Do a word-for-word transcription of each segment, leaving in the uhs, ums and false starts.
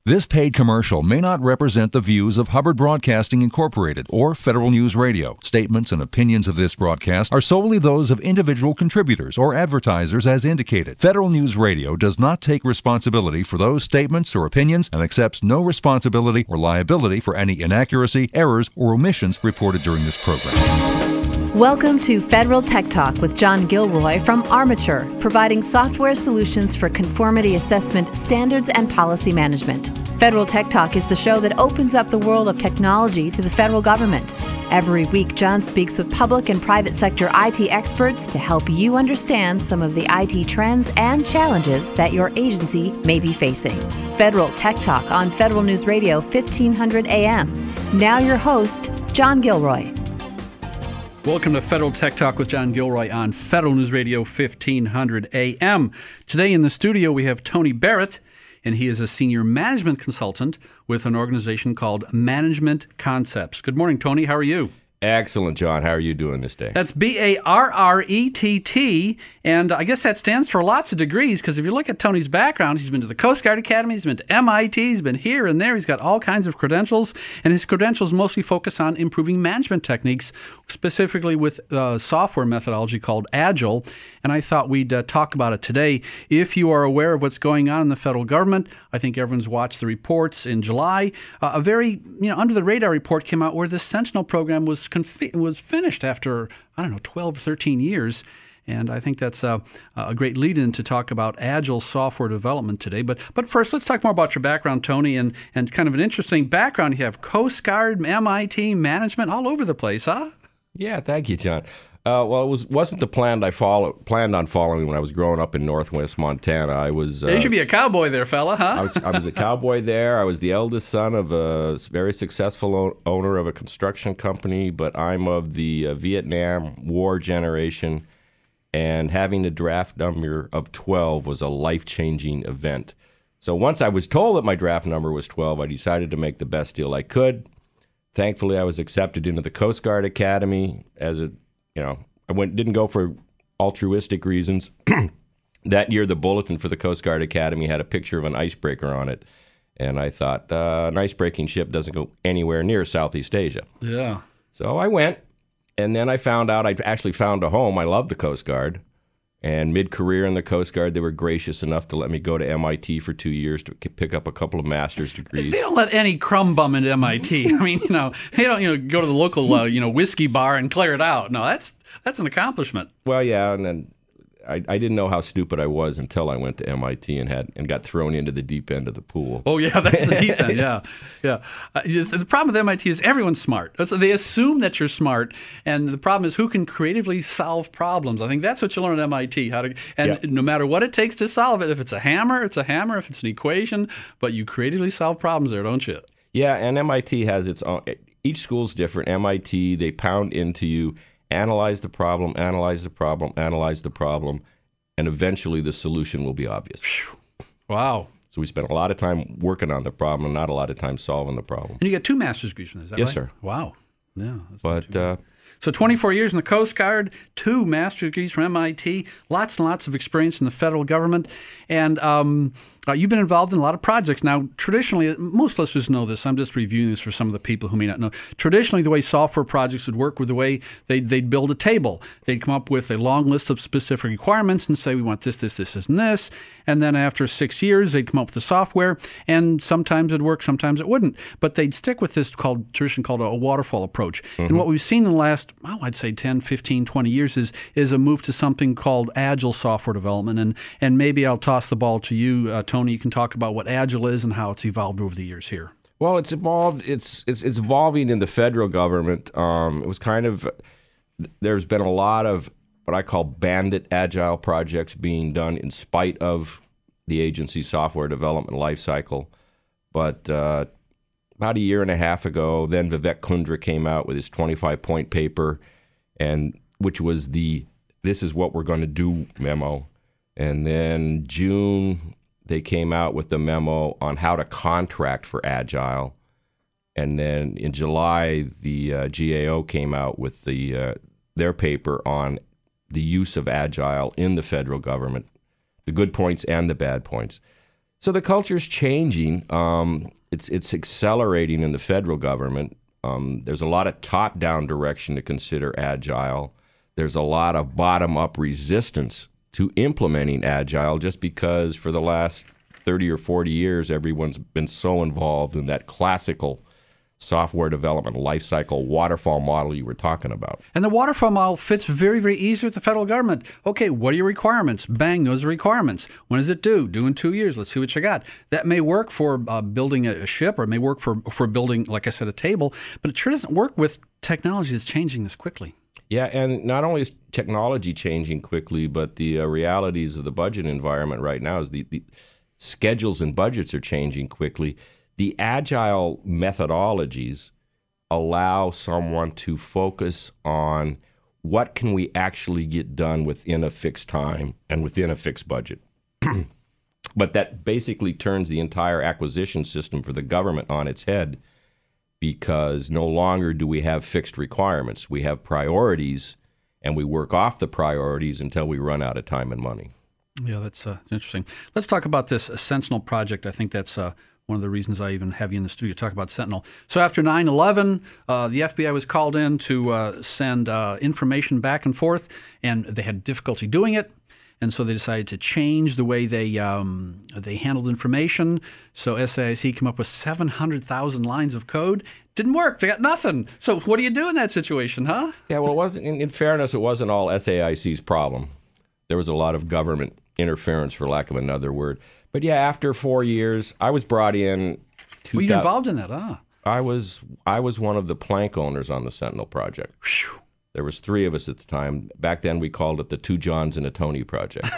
This paid commercial may not represent the views of Hubbard Broadcasting Incorporated or Federal News Radio. Statements and opinions of this broadcast are solely those of individual contributors or advertisers as indicated. Federal News Radio does not take responsibility for those statements or opinions and accepts no responsibility or liability for any inaccuracy, errors, or omissions reported during this program. Welcome to Federal Tech Talk with John Gilroy from Armature, providing software solutions for conformity assessment, standards, and policy management. Federal Tech Talk is the show that opens up the world of technology to the federal government. Every week, John speaks with public and private sector I T experts to help you understand some of the I T trends and challenges that your agency may be facing. Federal Tech Talk on Federal News Radio fifteen hundred A M. Now your host, John Gilroy. Welcome to Federal Tech Talk with John Gilroy on Federal News Radio fifteen hundred A M. Today in the studio we have Tony Barrett, and he is a senior management consultant with an organization called Management Concepts. Good morning, Tony. How are you? Excellent, John. How are you doing this day? That's B A R R E T T, and I guess that stands for lots of degrees, because if you look at Tony's background, he's been to the Coast Guard Academy, he's been to M I T, he's been here and there, he's got all kinds of credentials, and his credentials mostly focus on improving management techniques, specifically with uh, software methodology called Agile, and I thought we'd uh, talk about it today. If you are aware of what's going on in the federal government, I think everyone's watched the reports in July. Uh, a very, you know, under-the-radar report came out where the Sentinel program was Confi- was finished after, I don't know, twelve, thirteen years. And I think that's uh, a great lead-in to talk about Agile software development today. But but first, let's talk more about your background, Tony, and, and kind of an interesting background. You have Coast Guard, M I T, management, all over the place, huh? Yeah, thank you, John. Uh, well, it was, wasn't the plan I follow, planned on following when I was growing up in Northwest Montana. I was. Uh, you should be a cowboy there, fella, huh? I was, I was a cowboy there. I was the eldest son of a very successful o- owner of a construction company, but I'm of the uh, Vietnam War generation, and having the draft number of twelve was a life-changing event. So once I was told that my draft number was twelve, I decided to make the best deal I could. Thankfully, I was accepted into the Coast Guard Academy as a You know, I went didn't go for altruistic reasons. That year, the bulletin for the Coast Guard Academy had a picture of an icebreaker on it. And I thought, uh, an icebreaking ship doesn't go anywhere near Southeast Asia. Yeah. So I went, and then I found out I'd actually found a home. I loved the Coast Guard. And mid-career in the Coast Guard, they were gracious enough to let me go to M I T for two years to pick up a couple of master's degrees. They don't let any crumb bum into M I T. I mean, you know, they don't, you know, go to the local, uh, you know, whiskey bar and clear it out. No, that's that's an accomplishment. Well, yeah, and then I, I didn't know how stupid I was until I went to M I T and had and got thrown into the deep end of the pool. Oh, yeah, that's the deep end, yeah. yeah. Uh, the problem with M I T is everyone's smart. So they assume that you're smart, and the problem is who can creatively solve problems. I think that's what you learn at M I T, how to, and yeah. no matter what it takes to solve it, if it's a hammer, it's a hammer, if it's an equation, but you creatively solve problems there, don't you? Yeah, and M I T has its own, each school's different. M I T, they pound into you, analyze the problem, analyze the problem, analyze the problem, and eventually the solution will be obvious. Wow. So we spent a lot of time working on the problem and not a lot of time solving the problem. And you got two master's degrees from this, is that yes, right? Yes, sir. Wow. Yeah. That's but, uh, so twenty-four years in the Coast Guard, two master's degrees from M I T, lots and lots of experience in the federal government, and um, uh, you've been involved in a lot of projects. Now, traditionally, most listeners know this. I'm just reviewing this for some of the people who may not know. Traditionally, the way software projects would work with the way they'd, they'd build a table. They'd come up with a long list of specific requirements and say, we want this, this, this, this, and this. And then after six years, they'd come up with the software, and sometimes it'd work, sometimes it wouldn't. But they'd stick with this called tradition called a waterfall approach. Mm-hmm. And what we've seen in the last, well, I'd say ten, fifteen, twenty years is is a move to something called Agile software development. And and maybe I'll toss the ball to you, uh, Tony. You can talk about what Agile is and how it's evolved over the years here. Well, it's evolved. It's it's, it's evolving in the federal government. Um, it was kind of, there's been a lot of what I call bandit agile projects being done in spite of the agency's software development lifecycle. But uh, about a year and a half ago, then Vivek Kundra came out with his twenty-five point paper, and which was the "this is what we're going to do" memo. And then June, they came out with the memo on how to contract for Agile. And then in July, the uh, G A O came out with the uh, their paper on the use of Agile in the federal government, the good points and the bad points. So the culture's changing. Um, it's it's accelerating in the federal government. Um, there's a lot of top-down direction to consider agile. There's a lot of bottom-up resistance to implementing agile just because for the last thirty or forty years, everyone's been so involved in that classical software development lifecycle waterfall model you were talking about. And the waterfall model fits very, very easy with the federal government. Okay, what are your requirements? Bang, those are requirements. When is it due? Due in two years. Let's see what you got. That may work for uh, building a ship, or it may work for, for building, like I said, a table, but it sure doesn't work with technology that's changing this quickly. Yeah, and not only is technology changing quickly, but the uh, realities of the budget environment right now is the, the schedules and budgets are changing quickly. The agile methodologies allow someone to focus on what can we actually get done within a fixed time and within a fixed budget. But that basically turns the entire acquisition system for the government on its head, because no longer do we have fixed requirements. We have priorities, and we work off the priorities until we run out of time and money. Yeah, that's uh, interesting. Let's talk about this Sentinel project. I think that's uh, one of the reasons I even have you in the studio to talk about Sentinel. So after nine eleven, uh, the F B I was called in to uh, send uh, information back and forth, and they had difficulty doing it. And so they decided to change the way they um, they handled information. So S A I C came up with seven hundred thousand lines of code. Didn't work. They got nothing. So what do you do in that situation, huh? Yeah, well, it wasn't. In, in fairness, it wasn't all S A I C's problem. There was a lot of government interference, for lack of another word. But yeah, after four years, I was brought in. Were you involved in that, huh? I was. I was one of the plank owners on the Sentinel project. Whew. There was three of us at the time. Back then, we called it the Two Johns and a Tony project.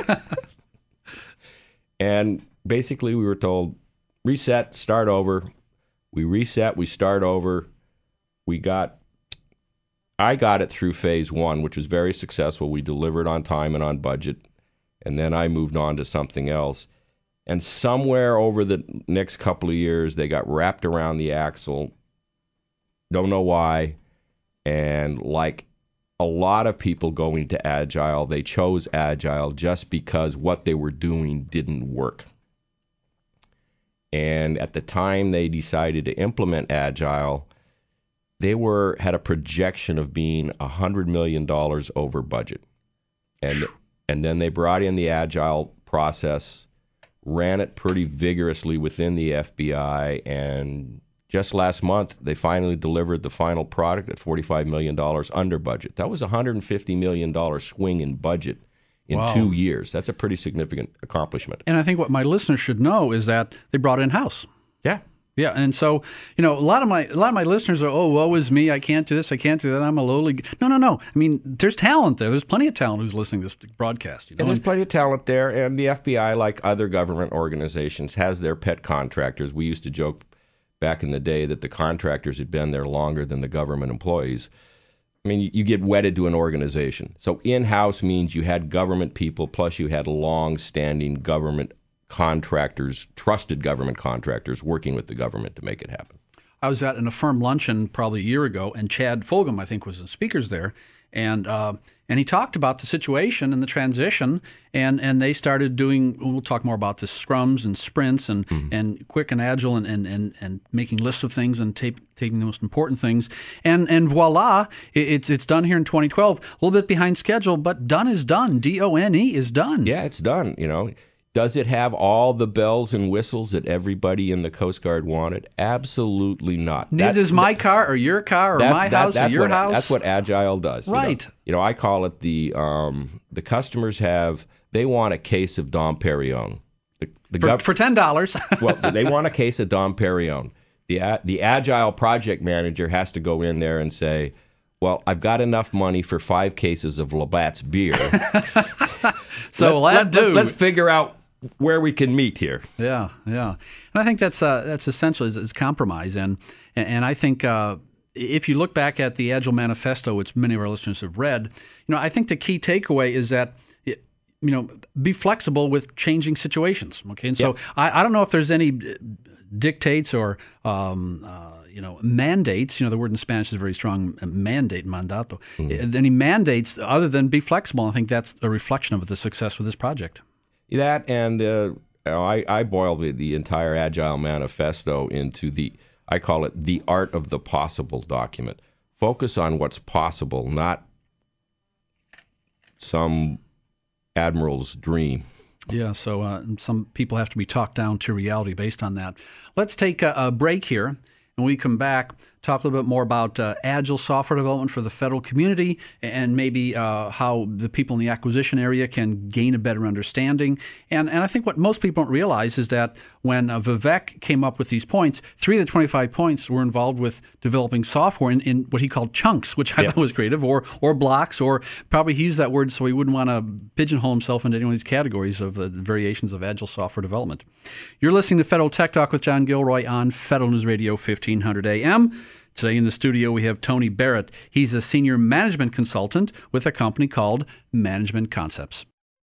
And basically, we were told, reset, start over. We reset, we start over. We got, I got it through phase one, which was very successful. We delivered on time and on budget. And then I moved on to something else. And somewhere over the next couple of years, they got wrapped around the axle. Don't know why. And like a lot of people going to Agile, they chose Agile just because what they were doing didn't work. And at the time they decided to implement Agile, they were had a projection of being one hundred million dollars over budget. And and then they brought in the Agile process, ran it pretty vigorously within the F B I, and just last month, they finally delivered the final product at forty-five million dollars under budget. That was a one hundred fifty million dollars swing in budget in Wow. two years. That's a pretty significant accomplishment. And I think what my listeners should know is that they brought it in-house. Yeah. Yeah, and so, you know, a lot of my a lot of my listeners are, oh, woe is me, I can't do this, I can't do that, I'm a lowly... g-" No, no, no. I mean, there's talent there. There's plenty of talent who's listening to this broadcast. You know? And there's plenty of talent there, and the F B I, like other government organizations, has their pet contractors. We used to joke back in the day that the contractors had been there longer than the government employees. I mean, you, you get wedded to an organization. So in-house means you had government people, plus you had long-standing government contractors, trusted government contractors working with the government to make it happen. I was at an Affirm luncheon probably a year ago, and Chad Fulgham, I think, was the speakers there, and uh, and he talked about the situation and the transition, and, and they started doing, we'll talk more about this, scrums and sprints and, mm-hmm. and quick and agile and, and, and, and making lists of things and tape, taking the most important things. And and voila, it, it's it's done here in twenty twelve, a little bit behind schedule, but done is done. D O N E is done. Yeah, it's done, you know. Does it have all the bells and whistles that everybody in the Coast Guard wanted? Absolutely not. Neither that, is my car or your car or that, my that, house or your what, house. That's what Agile does. Right. You know, you know I call it the, um, the customers have, they want a case of Dom Perignon. The, the for, gov- for ten dollars. Well, they want a case of Dom Perignon. The, the Agile project manager has to go in there and say, well, I've got enough money for five cases of Labatt's beer. so let's, let, let's, let's figure out where we can meet here. Yeah, yeah, and I think that's uh, that's essential is, is compromise, and and I think uh, if you look back at the Agile Manifesto, which many of our listeners have read, you know, I think the key takeaway is that, you know, be flexible with changing situations. Okay, and so yeah. I, I don't know if there's any dictates or um, uh, you know, mandates. You know, the word in Spanish is a very strong mandate, mandato. Mm-hmm. Any mandates other than be flexible? I think that's a reflection of the success with this project. That and uh, I, I boil the, the entire Agile Manifesto into the, I call it the art of the possible document. Focus on what's possible, not some admiral's dream. Yeah, so uh, some people have to be talked down to reality based on that. Let's take a, a break here, and when we come back, talk a little bit more about uh, agile software development for the federal community, and maybe uh, how the people in the acquisition area can gain a better understanding. And and I think what most people don't realize is that when uh, Vivek came up with these points, three of the twenty-five points were involved with developing software in, in what he called chunks, which I yeah. thought was creative, or or blocks, or probably he used that word so he wouldn't want to pigeonhole himself into any of these categories of the variations of agile software development. You're listening to Federal Tech Talk with John Gilroy on Federal News Radio fifteen hundred A M. Today in the studio, we have Tony Barrett. He's a senior management consultant with a company called Management Concepts.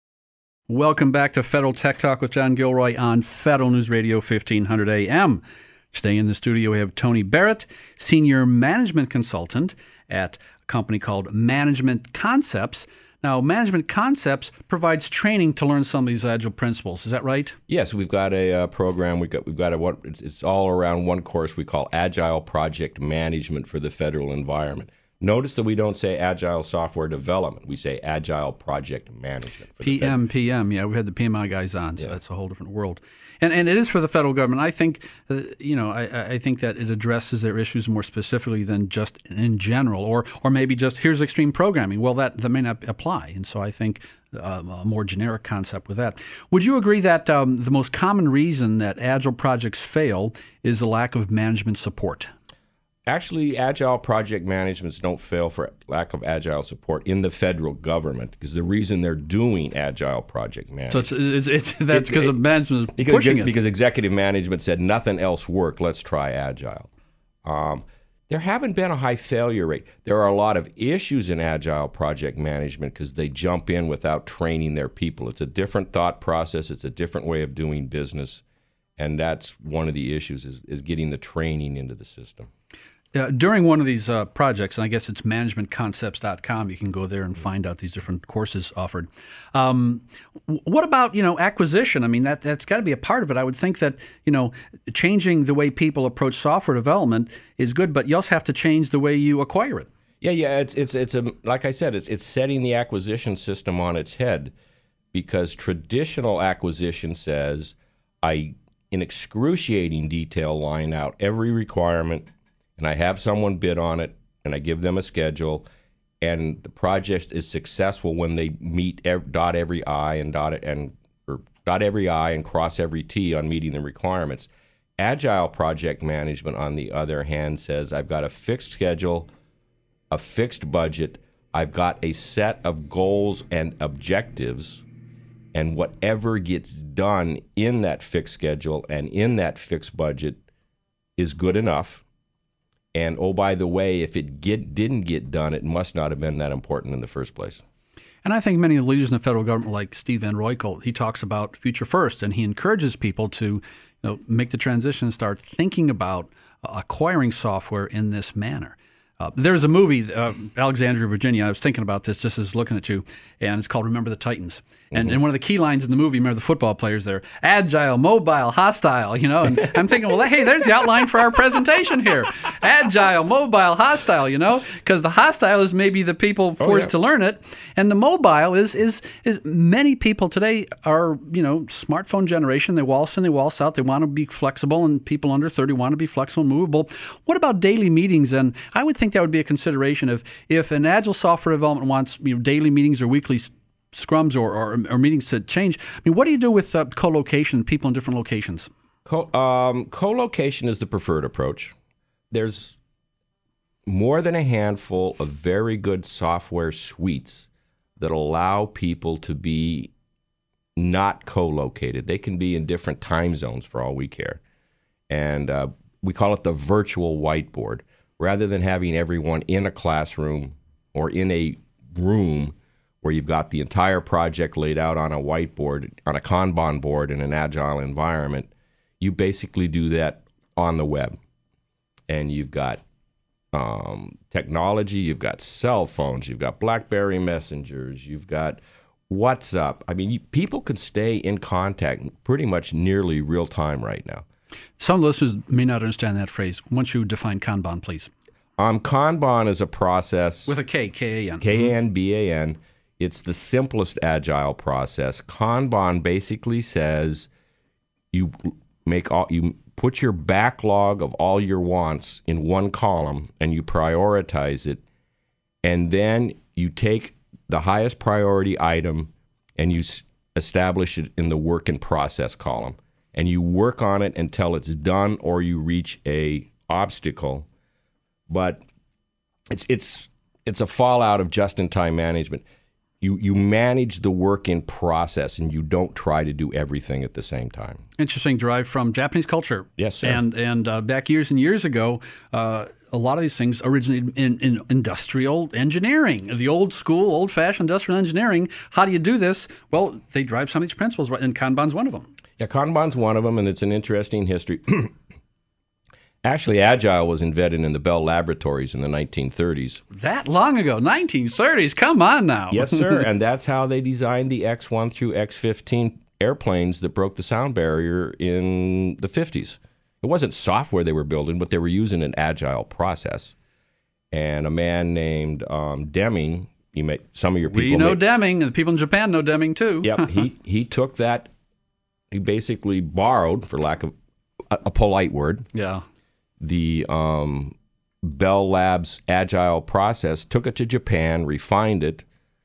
Welcome back to Federal Tech Talk with John Gilroy on Federal News Radio fifteen hundred A M. Today in the studio, we have Tony Barrett, senior management consultant at a company called Management Concepts. Now, Management Concepts provides training to learn some of these agile principles. Is that right? Yes, we've got a uh, program. We've got we've got a what it's, it's all around one course we call Agile Project Management for the federal environment. Notice that we don't say Agile Software Development. We say Agile Project Management. For P M, P M. Yeah, we had the P M I guys on, so yeah. That's a whole different world. And and it is for the federal government. I think, uh, you know, I, I think that it addresses their issues more specifically than just in general, or or maybe just here's extreme programming. Well, that, that may not apply. And so I think uh, a more generic concept with that. Would you agree that um, the most common reason that Agile projects fail is the lack of management support? Actually, Agile project managements don't fail for lack of Agile support in the federal government, because the reason they're doing Agile project management. So it's, it's, it's that's because it, of management is because, pushing it. Because executive management said nothing else worked, let's try Agile. Um, there haven't been a high failure rate. There are a lot of issues in Agile project management because they jump in without training their people. It's a different thought process. It's a different way of doing business. And that's one of the issues is, is getting the training into the system. Uh, during one of these uh, projects, and I guess it's management concepts dot com, you can go there and find out these different courses offered. Um, what about, you know, acquisition? I mean, that, that's got to be a part of it. I would think that, you know, changing the way people approach software development is good, but you also have to change the way you acquire it. Yeah, yeah, it's it's it's a like I said, it's it's setting the acquisition system on its head, because traditional acquisition says I, in excruciating detail, line out every requirement, and I have someone bid on it, and I give them a schedule, and the project is successful when they meet ev- dot every I and dot and or dot every I and cross every T on meeting the requirements. Agile project management, on the other hand, says I've got a fixed schedule, a fixed budget, I've got a set of goals and objectives, and whatever gets done in that fixed schedule and in that fixed budget is good enough. And, oh, by the way, if it get, didn't get done, it must not have been that important in the first place. And I think many of the leaders in the federal government, like Steve Van Roykolt, he talks about future first, and he encourages people to, you know, make the transition and start thinking about uh, acquiring software in this manner. Uh, there's a movie, uh, Alexandria, Virginia. I was thinking about this just as looking at you, and it's called Remember the Titans. And, mm-hmm. and one of the key lines in the movie, remember the football players there, agile, mobile, hostile, you know. And I'm thinking, well, hey, there's the outline for our presentation here. Agile, mobile, hostile, you know, because the hostile is maybe the people forced oh, yeah. to learn it. And the mobile is, is, is many people today are, you know, smartphone generation. They waltz in, they waltz out. They want to be flexible, and people under thirty want to be flexible and movable. What about daily meetings? And I would think that would be a consideration if, if an agile software development wants, you know, daily meetings or weekly scrums or, or, or meetings to change. I mean, what do you do with uh, co-location, people in different locations? Co- um, co-location is the preferred approach. There's more than a handful of very good software suites that allow people to be not co-located. They can be in different time zones for all we care. And uh, we call it the virtual whiteboard. Rather than having everyone in a classroom or in a room where you've got the entire project laid out on a whiteboard, on a Kanban board in an agile environment, you basically do that on the web. And you've got um, technology, you've got cell phones, you've got BlackBerry messengers, you've got what's up. I mean, you, people can stay in contact pretty much nearly real time right now. Some listeners may not understand that phrase. Once you define Kanban, please. Um, Kanban is a process. With a K, K A N. K A N B A N. It's the simplest agile process. Kanban basically says you make all, you put your backlog of all your wants in one column and you prioritize it, and then you take the highest priority item and you s- establish it in the work in process column, and you work on it until it's done or you reach a obstacle. But it's it's it's a fallout of just-in-time management. You you manage the work in process, and you don't try to do everything at the same time. Interesting, derived from Japanese culture. Yes, sir. And and uh, back years and years ago, uh, a lot of these things originated in, in industrial engineering, the old school, old-fashioned industrial engineering. How do you do this? Well, they drive some of these principles, and Kanban's one of them. Yeah, Kanban's one of them, and it's an interesting history. Actually, Agile was invented in the Bell Laboratories in the nineteen thirties. That long ago, nineteen thirties. Come on now. Yes, sir. And that's how they designed the X one through X fifteen airplanes that broke the sound barrier in the fifties. It wasn't software they were building, but they were using an Agile process. And a man named um, Deming, you may, some of your people We know may, Deming, and people in Japan know Deming too. Yep, he, he took that, he basically borrowed, for lack of a, a polite word, Yeah. the um, Bell Labs Agile process, took it to Japan, refined it.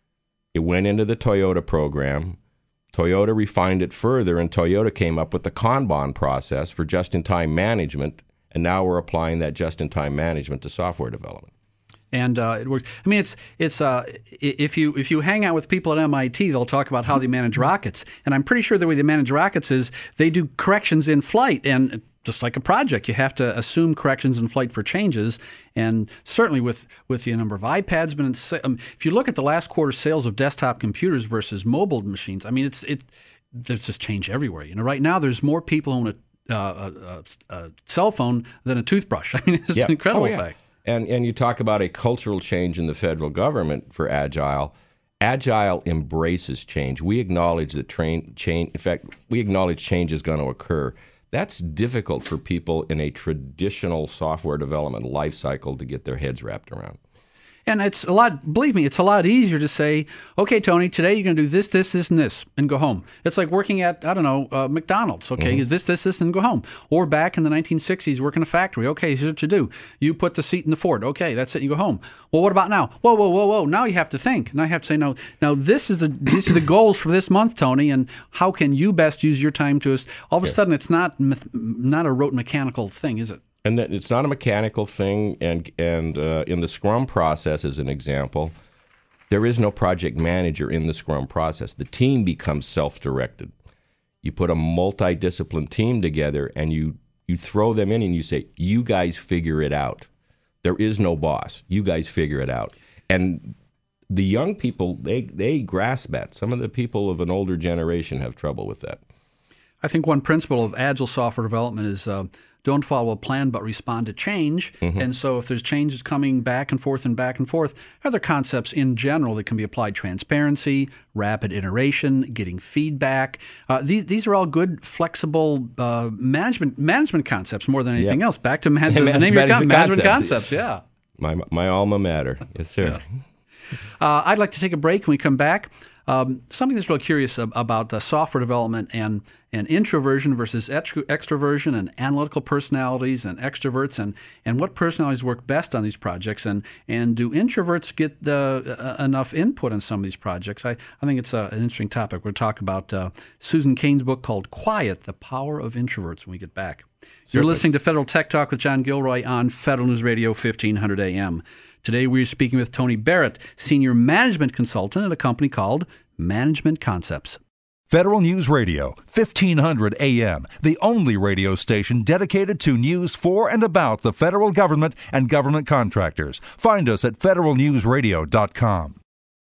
It went into the Toyota program. Toyota refined it further, and Toyota came up with the Kanban process for just-in-time management, and now we're applying that just-in-time management to software development. And uh, it works. I mean, it's it's uh, if you if you hang out with people at M I T, they'll talk about how they manage rockets. And I'm pretty sure the way they manage rockets is they do corrections in flight, and just like a project, you have to assume corrections in flight for changes. And certainly with, with the number of iPads, been in, um, if you look at the last quarter sales of desktop computers versus mobile machines, I mean, it's it there's just change everywhere. You know, right now there's more people who own a, uh, a, a cell phone than a toothbrush. I mean, it's Yeah. an incredible Oh, yeah. fact. And and you talk about a cultural change in the federal government for Agile. Agile embraces change. We acknowledge that train change. In fact, we acknowledge change is going to occur. That's difficult for people in a traditional software development life cycle to get their heads wrapped around. And it's a lot, believe me, it's a lot easier to say, okay, Tony, today you're going to do this, this, this, and this, and go home. It's like working at, I don't know, uh, McDonald's. Okay, mm-hmm. this, this, this, and go home. Or back in the nineteen sixties, work in a factory. Okay, here's what you do. You put the seat in the Ford. Okay, that's it, you go home. Well, what about now? Whoa, whoa, whoa, whoa. Now you have to think. Now you have to say, no, now this is the, these are the goals for this month, Tony, and how can you best use your time to, all of a yeah. sudden it's not, not a rote mechanical thing, is it? And that it's not a mechanical thing. And and uh, in the Scrum process, as an example, there is no project manager in the Scrum process. The team becomes self-directed. You put a multidisciplined team together, and you you throw them in, and you say, "You guys figure it out." There is no boss. You guys figure it out. And the young people, they they grasp that. Some of the people of an older generation have trouble with that. I think one principle of agile software development is uh, don't follow a plan but respond to change. Mm-hmm. And so if there's changes coming back and forth and back and forth, other concepts in general that can be applied: transparency, rapid iteration, getting feedback. Uh, these these are all good, flexible uh, management management concepts more than anything yep. else. Back to man- the name of your com- management concepts. Yeah. My my alma mater. Yes, sir. Yeah. Uh, I'd like to take a break. When we come back, Um, something that's real curious ab- about uh, software development and, and introversion versus extro- extroversion, and analytical personalities and extroverts, and, and what personalities work best on these projects, and, and do introverts get the, uh, enough input on some of these projects? I, I think it's uh, an interesting topic. We'll talk about uh, Susan Cain's book called Quiet, The Power of Introverts when we get back. Certainly. You're listening to Federal Tech Talk with John Gilroy on Federal News Radio fifteen hundred A M. Today we're speaking with Tony Barrett, Senior Management Consultant at a company called Management Concepts. Federal News Radio, fifteen hundred A M, the only radio station dedicated to news for and about the federal government and government contractors. Find us at federal news radio dot com.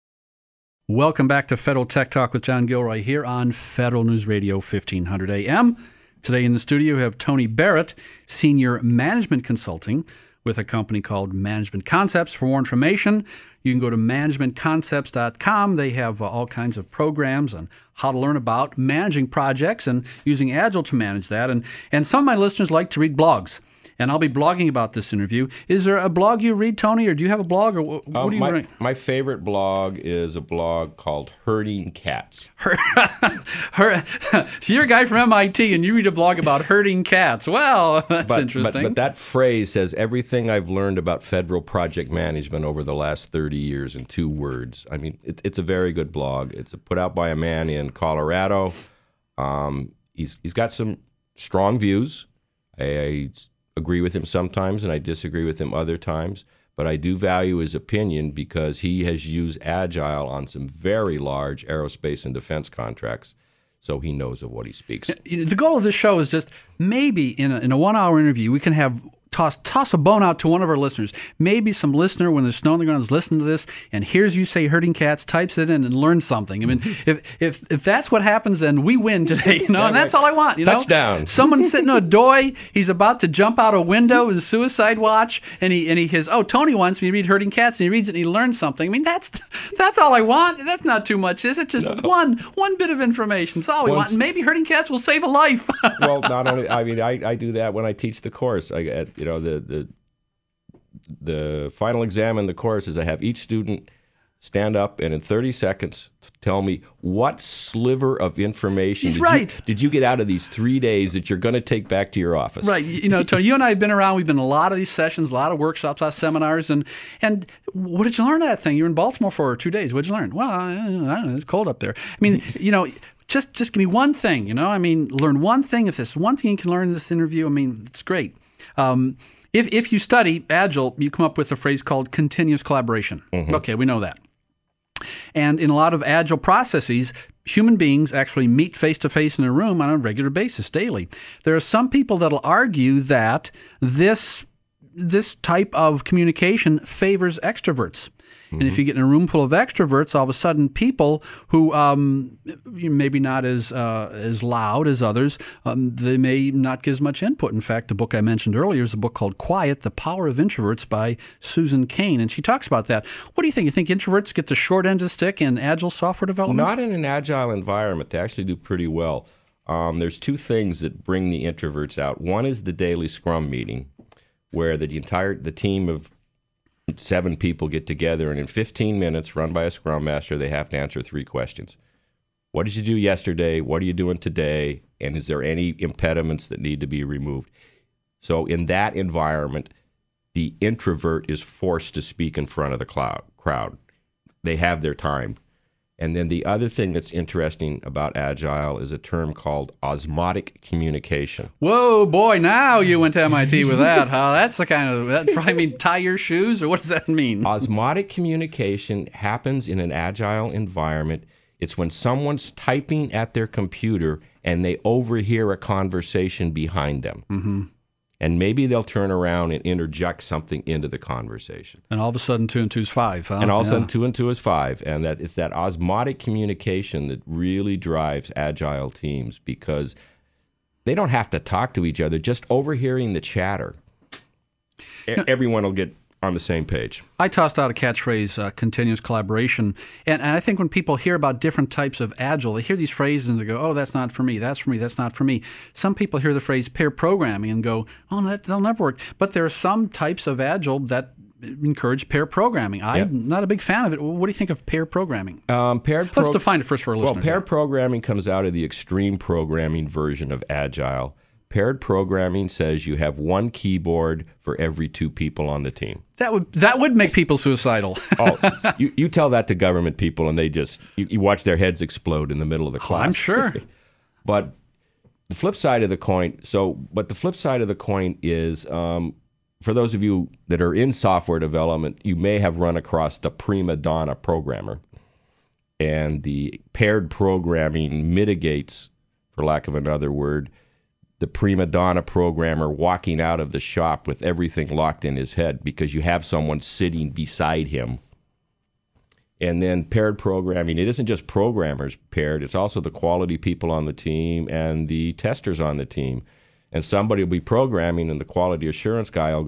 Welcome back to Federal Tech Talk with John Gilroy here on Federal News Radio fifteen hundred A M. Today in the studio we have Tony Barrett, Senior Management Consulting with a company called Management Concepts. For more information, you can go to management concepts dot com. They have uh, all kinds of programs on how to learn about managing projects and using Agile to manage that. And, and some of my listeners like to read blogs. And I'll be blogging about this interview. Is there a blog you read, Tony, or do you have a blog, or what, what um, do you my, read? My favorite blog is a blog called Herding Cats. Her, her, so you're a guy from M I T, and you read a blog about herding cats. Well, that's but, interesting. But, but that phrase says everything I've learned about federal project management over the last thirty years in two words. I mean, it, it's a very good blog. It's put out by a man in Colorado. Um, he's he's got some strong views. I, I agree with him sometimes, and I disagree with him other times. But I do value his opinion because he has used Agile on some very large aerospace and defense contracts, so he knows of what he speaks. You know, the goal of this show is just maybe in a, in a one-hour interview, we can have toss toss a bone out to one of our listeners. Maybe some listener, when there's snow on the ground, is listening to this and hears you say herding cats, types it in, and learns something. I mean, if if if that's what happens, then we win today, you know, and that's all I want, you know. Touchdown. Someone sitting on a doy, he's about to jump out a window with a suicide watch, and he and he his oh, Tony wants me to read Herding Cats, and he reads it and he learns something. I mean, that's that's all I want. That's not too much, is it? Just no. one one bit of information. That's all we Once, want. And maybe Herding Cats will save a life. Well, not only, I mean, I, I do that when I teach the course. I at, you know, the the the final exam in the course is I have each student stand up and in thirty seconds tell me what sliver of information He's did, right. you, did you get out of these three days that you're going to take back to your office. Right. You know, Tony, you and I have been around. We've been in a lot of these sessions, a lot of workshops, a lot of seminars. And, and what did you learn of that thing? You were in Baltimore for two days. What did you learn? Well, I, I don't know. It's cold up there. I mean, you know, just, just give me one thing, you know. I mean, learn one thing. If there's one thing you can learn in this interview, I mean, it's great. Um, if, if you study Agile, you come up with a phrase called continuous collaboration. Mm-hmm. Okay, we know that. And in a lot of Agile processes, human beings actually meet face-to-face in a room on a regular basis daily. There are some people that will argue that this, this type of communication favors extroverts. Mm-hmm. And if you get in a room full of extroverts, all of a sudden people who um, maybe not as uh, as loud as others, um, they may not get as much input. In fact, the book I mentioned earlier is a book called Quiet, The Power of Introverts by Susan Cain, and she talks about that. What do you think? You think introverts get the short end of the stick in Agile software development? Not in an Agile environment. They actually do pretty well. Um, there's two things that bring the introverts out. One is the daily Scrum meeting, where the entire the team of seven people get together, and in fifteen minutes, run by a Scrum Master, they have to answer three questions. What did you do yesterday? What are you doing today? And is there any impediments that need to be removed? So in that environment, the introvert is forced to speak in front of the cloud, crowd. They have their time. And then the other thing that's interesting about Agile is a term called osmotic communication. Whoa, boy, now you went to M I T with that, huh? That's the kind of, that probably mean tie your shoes, or what does that mean? Osmotic communication happens in an Agile environment. It's when someone's typing at their computer and they overhear a conversation behind them. Mm-hmm. And maybe they'll turn around and interject something into the conversation. And all of a sudden, two and two is five, huh? And all of yeah. a sudden, two and two is five. And that it's that osmotic communication that really drives Agile teams, because they don't have to talk to each other. Just overhearing the chatter, you know, everyone will get on the same page. I tossed out a catchphrase, uh, continuous collaboration. And, and I think when people hear about different types of Agile, they hear these phrases and they go, oh, that's not for me, that's for me, that's not for me. Some people hear the phrase pair programming and go, oh, that, that'll never work. But there are some types of Agile that encourage pair programming. I'm yep. not a big fan of it. What do you think of pair programming? Um, paired pro- Let's define it first for our listeners. Well, pair programming comes out of the extreme programming version of Agile. Paired programming says you have one keyboard for every two people on the team. That would that would make people suicidal. oh, you, you tell that to government people, and they just you, you watch their heads explode in the middle of the class. Oh, I'm sure. But the flip side of the coin. So, but the flip side of the coin is, um, for those of you that are in software development, you may have run across the prima donna programmer, and the paired programming mitigates, for lack of another word, the prima donna programmer walking out of the shop with everything locked in his head, because you have someone sitting beside him. And then paired programming, it isn't just programmers paired, it's also the quality people on the team and the testers on the team. And somebody will be programming, and the quality assurance guy will go,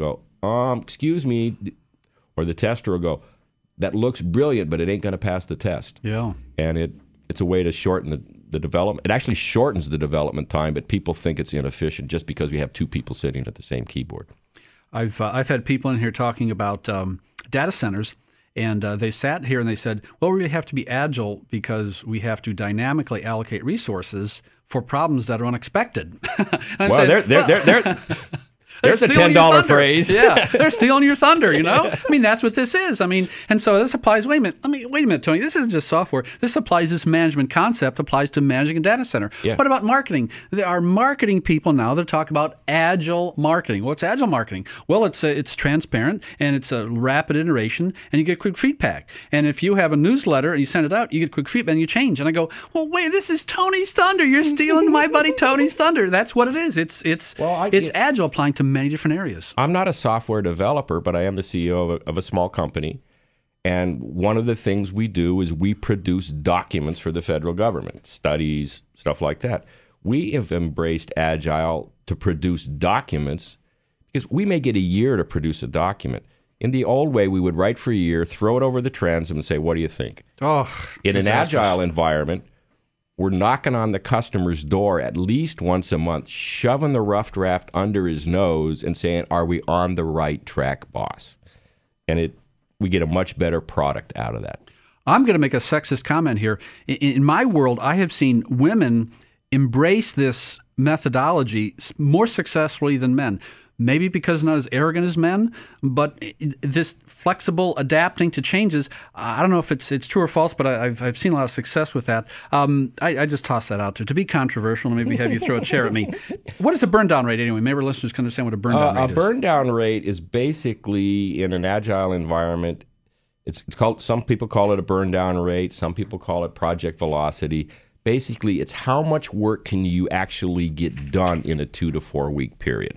um, excuse me, or the tester will go, that looks brilliant, but it ain't going to pass the test. Yeah. And it it's a way to shorten the, the development. It actually shortens the development time, but people think it's inefficient just because we have two people sitting at the same keyboard. I've uh, I've had people in here talking about um, data centers, and uh, they sat here and they said, well, we have to be agile because we have to dynamically allocate resources for problems that are unexpected. well, saying, they're, they're, well, they're, they're There's a ten dollar phrase. Yeah, they're stealing your thunder, you know? I mean, that's what this is. I mean, and so this applies, wait a minute, let me, wait a minute, Tony, this isn't just software. This applies, this management concept applies to managing a data center. Yeah. What about marketing? There are marketing people now that talk about agile marketing. What's agile marketing? Well, it's uh, it's transparent, and it's a rapid iteration, and you get quick feedback. And if you have a newsletter and you send it out, you get quick feedback and you change. And I go, well, wait, this is Tony's thunder. You're stealing my buddy Tony's thunder. That's what it is. It's, it's, well, I, it's it, agile applying to many different areas. I'm not a software developer, but I am the C E O of a, of a small company. And one of the things we do is we produce documents for the federal government, studies, stuff like that. We have embraced Agile to produce documents because we may get a year to produce a document. In the old way, we would write for a year, throw it over the transom and say, what do you think? Oh, in disastrous. an Agile environment, we're knocking on the customer's door at least once a month, shoving the rough draft under his nose and saying, are we on the right track, boss? And it we get a much better product out of that. I'm going to make a sexist comment here. In, in my world, I have seen women embrace this methodology more successfully than men. Maybe because not as arrogant as men, but this flexible adapting to changes, I don't know if it's it's true or false, but I, I've I've seen a lot of success with that. Um, I, I just toss that out to to be controversial and maybe have you throw a chair at me. What is a burn down rate anyway? Maybe our listeners can understand what a burn down uh, rate a is. A burn down rate is basically in an Agile environment. It's, it's called. Some people call it a burn down rate. Some people call it project velocity. Basically, it's how much work can you actually get done in a two to four week period.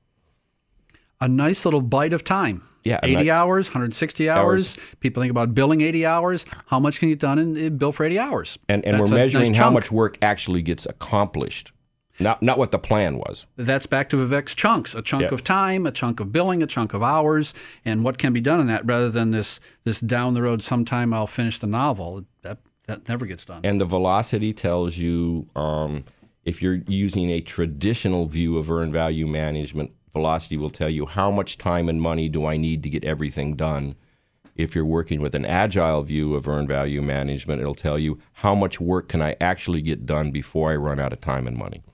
A nice little bite of time. Yeah, eighty not, hours, one hundred sixty hours. hours. People think about billing eighty hours. How much can you get done in, in bill for eighty hours? And and That's we're a measuring nice how chunk. much work actually gets accomplished, not not what the plan was. That's back to Vivek's chunks, a chunk Yeah. of time, a chunk of billing, a chunk of hours, and what can be done in that rather than this this down the road sometime I'll finish the novel. That that never gets done. And the velocity tells you um, if you're using a traditional view of earned value management, velocity will tell you how much time and money do I need to get everything done. If you're working with an agile view of earned value management, it'll tell you how much work can I actually get done before I run out of time and money.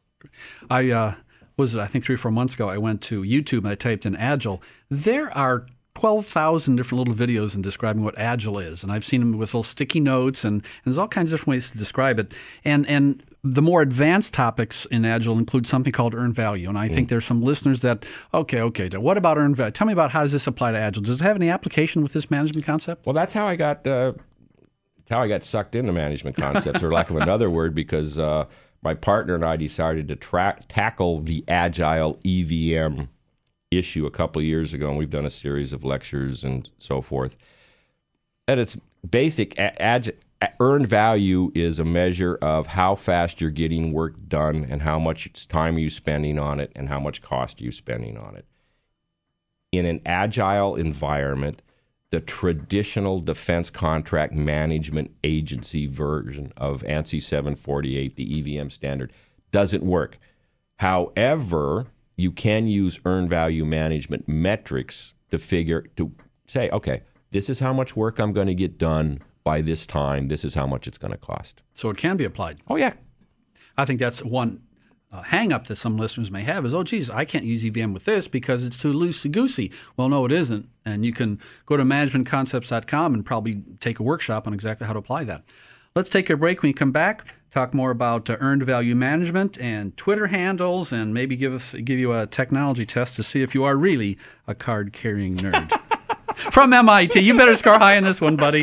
I uh, was, I think three or four months ago, I went to YouTube and I typed in Agile. There are twelve thousand different little videos in describing what Agile is. And I've seen them with little sticky notes, and, and there's all kinds of different ways to describe it. And and the more advanced topics in Agile include something called earned value. And I think there's some listeners that, okay, okay, what about earned value? Tell me about how does this apply to Agile? Does it have any application with this management concept? Well, that's how I got uh, that's how I got sucked into management concepts, or lack of another word, because uh, my partner and I decided to tra- tackle the Agile E V M issue a couple of years ago, and we've done a series of lectures and so forth. At its basic, a- ag- earned value is a measure of how fast you're getting work done and how much time are you spending on it and how much cost are you spending on it. In an agile environment, the traditional defense contract management agency version of ANSI seven forty-eight, the E V M standard, doesn't work. However, you can use earned value management metrics to figure, to say, okay, this is how much work I'm going to get done by this time. This is how much it's going to cost. So it can be applied. Oh, yeah. I think that's one uh, hang-up that some listeners may have is, oh, geez, I can't use E V M with this because it's too loosey-goosey. Well, no, it isn't. And you can go to management concepts dot com and probably take a workshop on exactly how to apply that. Let's take a break. When we come back, talk more about uh, earned value management and Twitter handles, and maybe give us give you a technology test to see if you are really a card-carrying nerd. From M I T. You better score high in this one, buddy.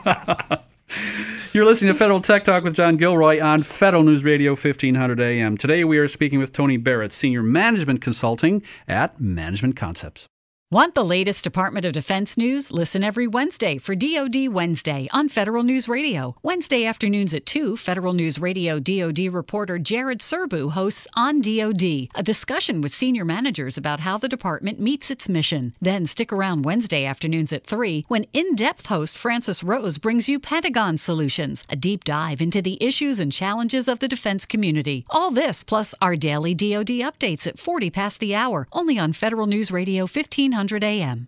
You're listening to Federal Tech Talk with John Gilroy on Federal News Radio fifteen hundred A M. Today we are speaking with Tony Barrett, Senior Management Consulting at Management Concepts. Want the latest Department of Defense news? Listen every Wednesday for D O D Wednesday on Federal News Radio. Wednesday afternoons at two, Federal News Radio D O D reporter Jared Serbu hosts On D O D, a discussion with senior managers about how the department meets its mission. Then stick around Wednesday afternoons at three when in-depth host Francis Rose brings you Pentagon Solutions, a deep dive into the issues and challenges of the defense community. All this plus our daily D O D updates at forty past the hour, only on Federal News Radio fifteen hundred A M.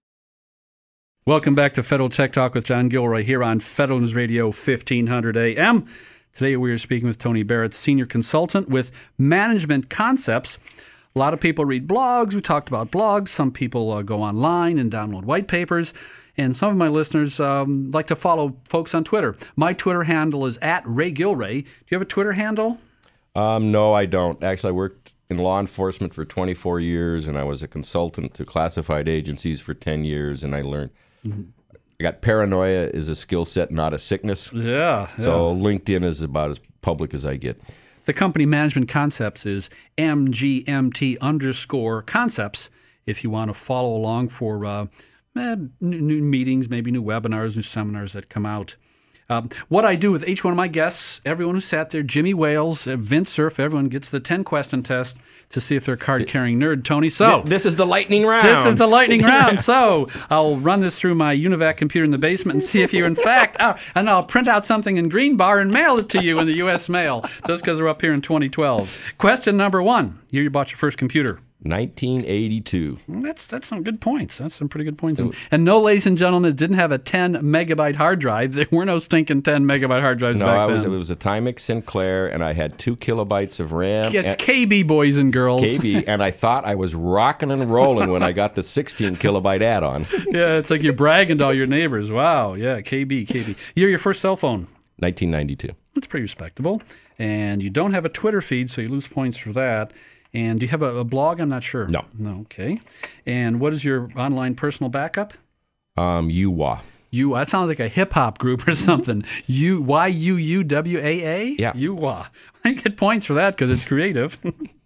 Welcome back to Federal Tech Talk with John Gilroy here on Federal News Radio fifteen hundred A M. Today we are speaking with Tony Barrett, Senior Consultant with Management Concepts. A lot of people read blogs. We talked about blogs. Some people uh, go online and download white papers. And some of my listeners um, like to follow folks on Twitter. My Twitter handle is at Ray Gilray. Do you have a Twitter handle? Um, no, I don't. Actually, I worked in law enforcement for twenty-four years, and I was a consultant to classified agencies for ten years, and I learned mm-hmm. I got paranoia is a skill set, not a sickness. Yeah, yeah. So LinkedIn is about as public as I get. The company Management Concepts is M G M T underscore concepts if you want to follow along for uh, eh, new, new meetings, maybe new webinars, new seminars that come out. Um, what I do with each one of my guests, everyone who sat there, Jimmy Wales, uh, Vince Cerf, everyone gets the ten-question test to see if they're a card-carrying nerd, Tony. So this is the lightning round. This is the lightning round. So I'll run this through my UNIVAC computer in the basement and see if you, in fact, oh, and I'll print out something in green bar and mail it to you in the U S mail, just because we're up here in twenty twelve. Question number one. Year you bought your first computer. nineteen eighty-two. That's that's some good points. That's some pretty good points. And, and no, ladies and gentlemen, it didn't have a ten megabyte hard drive. There were no stinking ten megabyte hard drives no, back I then. was, it was a Timex Sinclair, and I had two kilobytes of RAM. It's K B, boys and girls. K B, and I thought I was rocking and rolling when I got the sixteen kilobyte add-on. Yeah, it's like you're bragging to all your neighbors. Wow, yeah, K B, K B. You're your first cell phone? nineteen ninety-two. That's pretty respectable. And you don't have a Twitter feed, so you lose points for that. And do you have a, a blog? I'm not sure. No. No. Okay. And what is your online personal backup? Um, U W A. U. That sounds like a hip hop group or something. U Y U U W A A. Yeah. U W A. I get points for that because it's creative.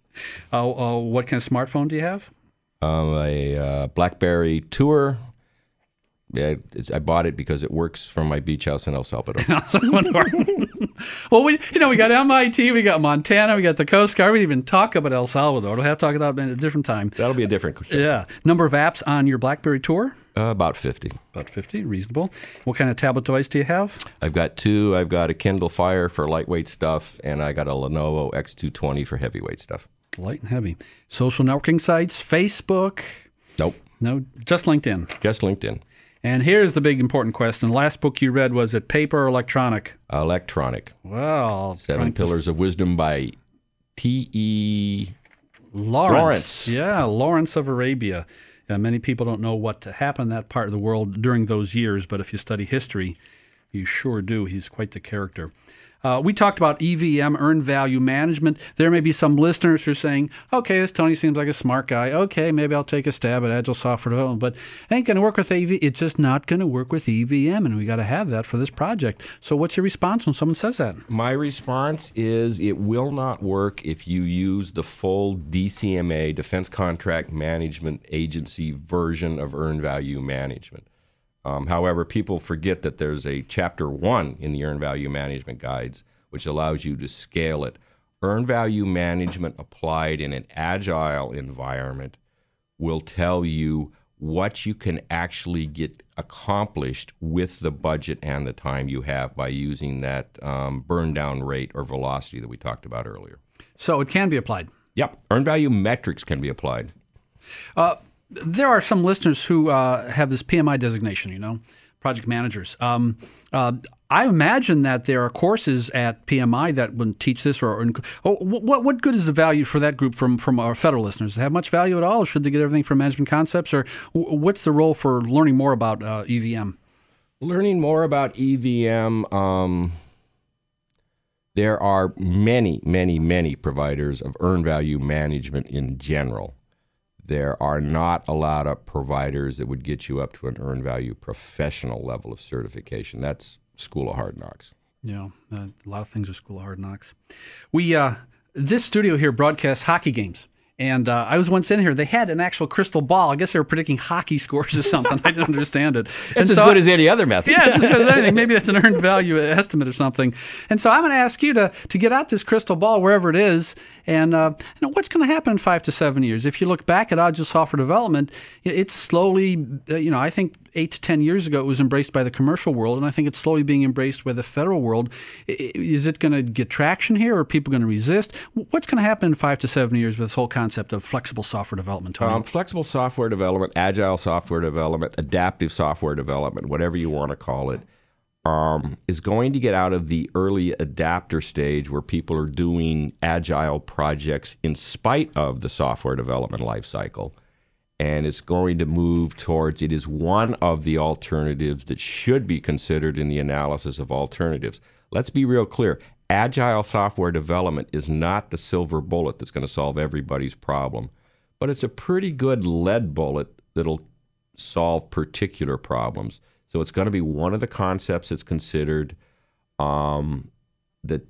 uh, uh, what kind of smartphone do you have? Um, a uh, BlackBerry Tour. Yeah, it's, I bought it because it works from my beach house in El Salvador. Well, we you know we got M I T, we got Montana, we got the Coast Guard. We didn't even talk about El Salvador. We'll have to talk about it at a different time. That'll be a different question. Yeah. Number of apps on your BlackBerry Tour? Uh, about fifty. About fifty, reasonable. What kind of tablet device do you have? I've got two. I've got a Kindle Fire for lightweight stuff, and I got a Lenovo X two twenty for heavyweight stuff. Light and heavy. Social networking sites, Facebook? Nope. No, just LinkedIn. Just LinkedIn. And here's the big important question. The last book you read, was it paper or electronic? Electronic. Well, Seven Pillars of Wisdom by T E Lawrence. Lawrence. Yeah, Lawrence of Arabia. Uh, many people don't know what happened in that part of the world during those years, but if you study history, you sure do. He's quite the character. Uh, we talked about E V M, earned value management. There may be some listeners who are saying, okay, this Tony seems like a smart guy. Okay, maybe I'll take a stab at Agile software development, but it ain't going to work with E V M. It's just not going to work with E V M, and we got to have that for this project. So what's your response when someone says that? My response is it will not work if you use the full D C M A, Defense Contract Management Agency version of earned value management. Um, however, people forget that there's a chapter one in the Earned Value Management Guides, which allows you to scale it. Earned value management applied in an agile environment will tell you what you can actually get accomplished with the budget and the time you have by using that um, burn down rate or velocity that we talked about earlier. So it can be applied. Yep. Earned value metrics can be applied. Uh, There are some listeners who uh, have this P M I designation, you know, project managers. Um, uh, I imagine that there are courses at P M I that would teach this. Or, or oh, what what good is the value for that group from, from our federal listeners? Does it have much value at all? Or should they get everything from Management Concepts? Or what's the role for learning more about uh, E V M? Learning more about E V M, um, there are many, many, many providers of earned value management in general. There are not a lot of providers that would get you up to an earned value professional level of certification. That's School of Hard Knocks. Yeah, uh, a lot of things are School of Hard Knocks. We uh, this studio here broadcasts hockey games. And uh, I was once in here. They had an actual crystal ball. I guess they were predicting hockey scores or something. I didn't understand it. It's and as so good I, as any other method. Yeah, it's as good as anything. Maybe that's an earned value estimate or something. And so I'm going to ask you to to get out this crystal ball wherever it is, and uh, you know, what's going to happen in five to seven years? If you look back at Agile software development, it's slowly, uh, you know, I think eight to ten years ago it was embraced by the commercial world, and I think it's slowly being embraced by the federal world. Is it going to get traction here, or are people going to resist? What's going to happen in five to seven years with this whole concept of flexible software development, Tony? Um, flexible software development, agile software development, adaptive software development, whatever you want to call it, um, is going to get out of the early adapter stage where people are doing agile projects in spite of the software development lifecycle. And it's going to move towards, it is one of the alternatives that should be considered in the analysis of alternatives. Let's be real clear. Agile software development is not the silver bullet that's going to solve everybody's problem, but it's a pretty good lead bullet that'll solve particular problems. So it's going to be one of the concepts that's considered. Um, that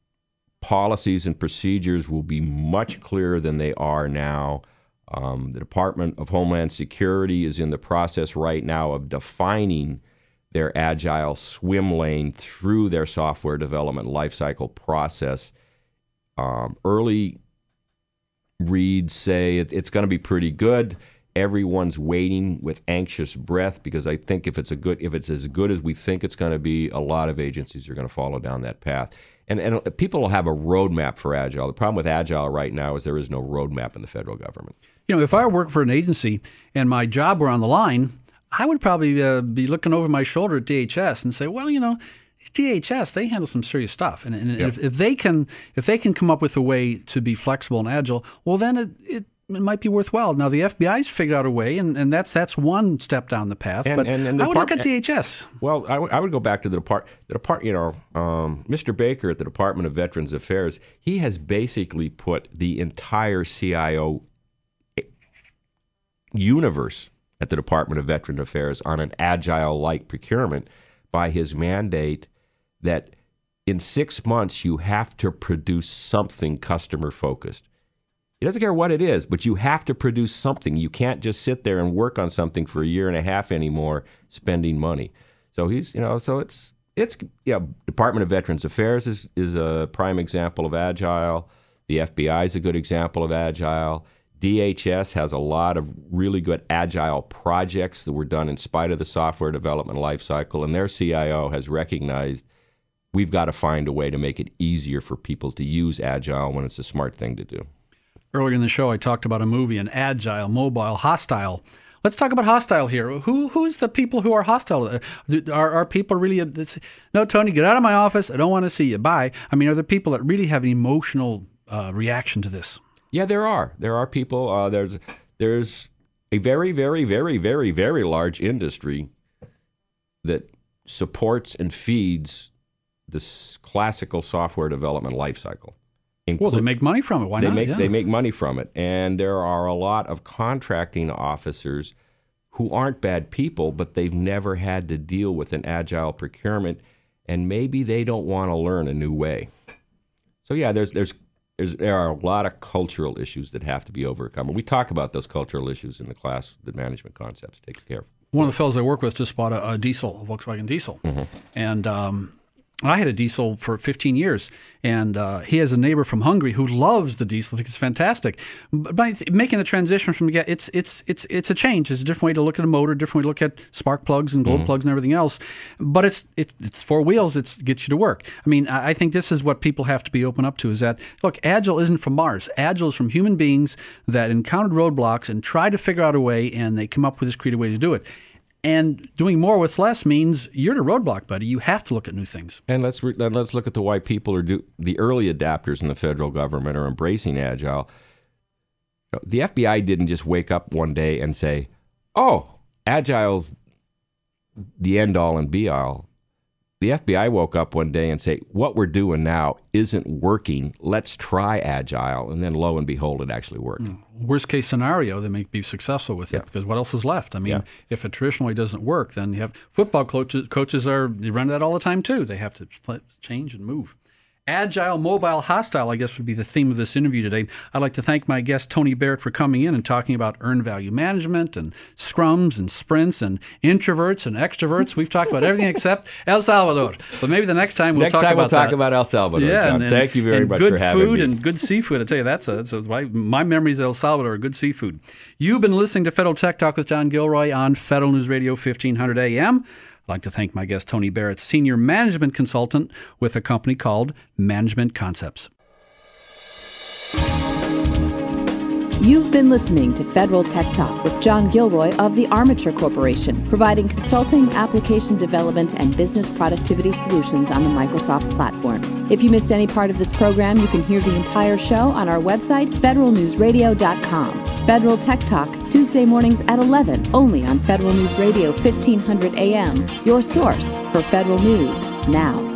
policies and procedures will be much clearer than they are now. Um, the Department of Homeland Security is in the process right now of defining their agile swim lane through their software development lifecycle process. Um, early reads say it, it's going to be pretty good. Everyone's waiting with anxious breath because I think if it's a good, if it's as good as we think it's going to be, a lot of agencies are going to follow down that path. And and people will have a roadmap for Agile. The problem with Agile right now is there is no roadmap in the federal government. You know, if I worked for an agency and my job were on the line, I would probably uh, be looking over my shoulder at D H S and say, well, you know, D H S, they handle some serious stuff. And, and yep. if, if they can if they can come up with a way to be flexible and agile, well, then it, it, it might be worthwhile. Now, the F B I's figured out a way, and, and that's that's one step down the path. And, but and, and I would depart- look at D H S. Well, I, w- I would go back to the depart, the depart. You know, um, Mister Baker at the Department of Veterans Affairs, he has basically put the entire C I O universe at the Department of Veterans Affairs on an agile-like procurement by his mandate that in six months you have to produce something customer-focused. He doesn't care what it is, but you have to produce something. You can't just sit there and work on something for a year and a half anymore, spending money. So he's, you know, so it's, it's, yeah, Department of Veterans Affairs is, is a prime example of agile. The F B I is a good example of agile. D H S has a lot of really good agile projects that were done in spite of the software development lifecycle, and their C I O has recognized we've got to find a way to make it easier for people to use agile when it's a smart thing to do. Earlier in the show, I talked about a movie, an agile, mobile, hostile. Let's talk about hostile here. Who Who's the people who are hostile? Are, are people really, no, Tony, get out of my office. I don't want to see you. Bye. I mean, are there people that really have an emotional uh, reaction to this? Yeah, there are. There are people. Uh, there's there's a very, very, very, very, very large industry that supports and feeds this classical software development lifecycle. Inclu- well, they make money from it. Why they not? Make, yeah. They make money from it. And there are a lot of contracting officers who aren't bad people, but they've never had to deal with an agile procurement, and maybe they don't want to learn a new way. So yeah, there's there's There's, there are a lot of cultural issues that have to be overcome. And we talk about those cultural issues in the class that Management Concepts takes care of. One of the fellows I work with just bought a, a diesel, a Volkswagen diesel. Mm-hmm. And um, I had a diesel for fifteen years. And uh, he has a neighbor from Hungary who loves the diesel. I think it's fantastic. But by making the transition from the it's it's it's it's a change. It's a different way to look at a motor, different way to look at spark plugs and glow mm-hmm. plugs and everything else. But it's it's it's four wheels. It gets you to work. I mean, I think this is what people have to be open up to. Is that look, Agile isn't from Mars. Agile is from human beings that encountered roadblocks and tried to figure out a way, and they come up with this creative way to do it. And doing more with less means you're at a roadblock, buddy. You have to look at new things. And let's re- let's look at the why people are do the early adapters in the federal government are embracing Agile. The F B I didn't just wake up one day and say, "Oh, Agile's the end all and be all." The F B I woke up one day and say, "What we're doing now isn't working. Let's try Agile." And then lo and behold, it actually worked. Mm. Worst case scenario, they may be successful with it yeah. because what else is left? I mean, yeah. if a traditional way doesn't work, then you have football coaches. Coaches are they run that all the time too. They have to change and move. Agile, mobile, hostile, I guess would be the theme of this interview today. I'd like to thank my guest, Tony Barrett, for coming in and talking about earned value management and scrums and sprints and introverts and extroverts. We've talked about everything except El Salvador. But maybe the next time we'll next talk time about we'll talk that. about El Salvador, yeah, John. And, Thank you very and much good for having food me. and good seafood. I tell you, that's, a, that's a, my memories of El Salvador are good seafood. You've been listening to Federal Tech Talk with John Gilroy on Federal News Radio fifteen hundred A M. I'd like to thank my guest, Tony Barrett, Senior Management Consultant with a company called Management Concepts. You've been listening to Federal Tech Talk with John Gilroy of the Armature Corporation, providing consulting, application development, and business productivity solutions on the Microsoft platform. If you missed any part of this program, you can hear the entire show on our website, federal news radio dot com. Federal Tech Talk, Tuesday mornings at eleven, only on Federal News Radio fifteen hundred A M, your source for federal news now.